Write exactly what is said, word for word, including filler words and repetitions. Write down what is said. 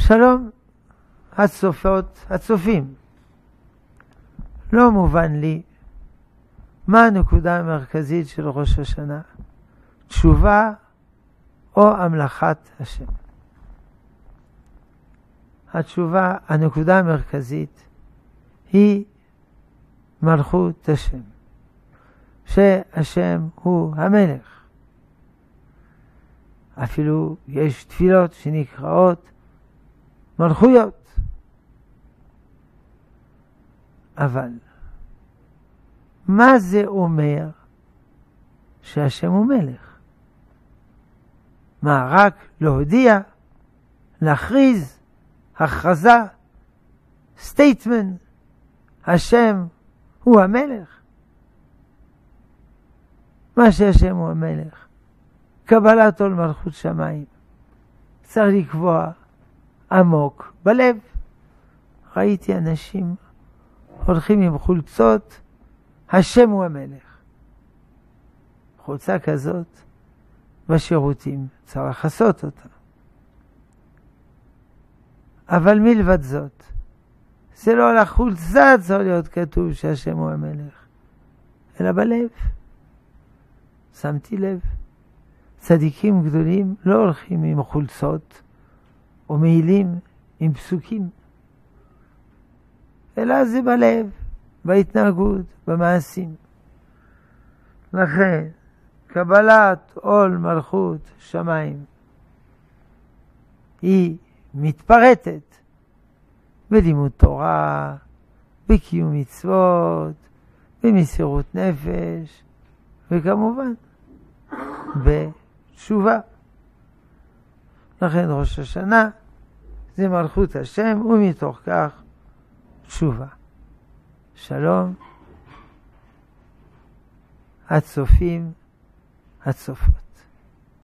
שלום הצופות, הצופים. לא מובן לי מה הנקודה המרכזית של ראש השנה, תשובה או המלכת השם. התשובה, הנקודה המרכזית, היא מלכות השם, שהשם הוא המלך. אפילו יש תפילות שנקראות מלכויות. אבל מה זה אומר שהשם הוא מלך? מה, רק להודיע, להכריז, הכרזה, סטייטמנט, השם הוא המלך? מה שהשם הוא המלך, קבלת עול מלכות שמיים, צריך לקבוע עמוק בלב. ראיתי אנשים הולכים עם חולצות, השם הוא המלך. חולצה כזאת בשירותים צריך לעשות אותה. אבל מלבד זאת, זה לא על החולצה צריך להיות כתוב שהשם הוא המלך, אלא בלב. שמתי לב, צדיקים גדולים לא הולכים עם חולצות או מעילים עם פסוקים, אלא זה בלב, בהתנהגות, במעשים. לכן, קבלת עול מלכות שמיים היא מתפרטת בלימוד תורה, בקיום מצוות, במסירות נפש, וכמובן בתשובה. לכן ראש השנה זה מלכות השם, ומתוך כך תשובה. שלום הצופים, הצופות.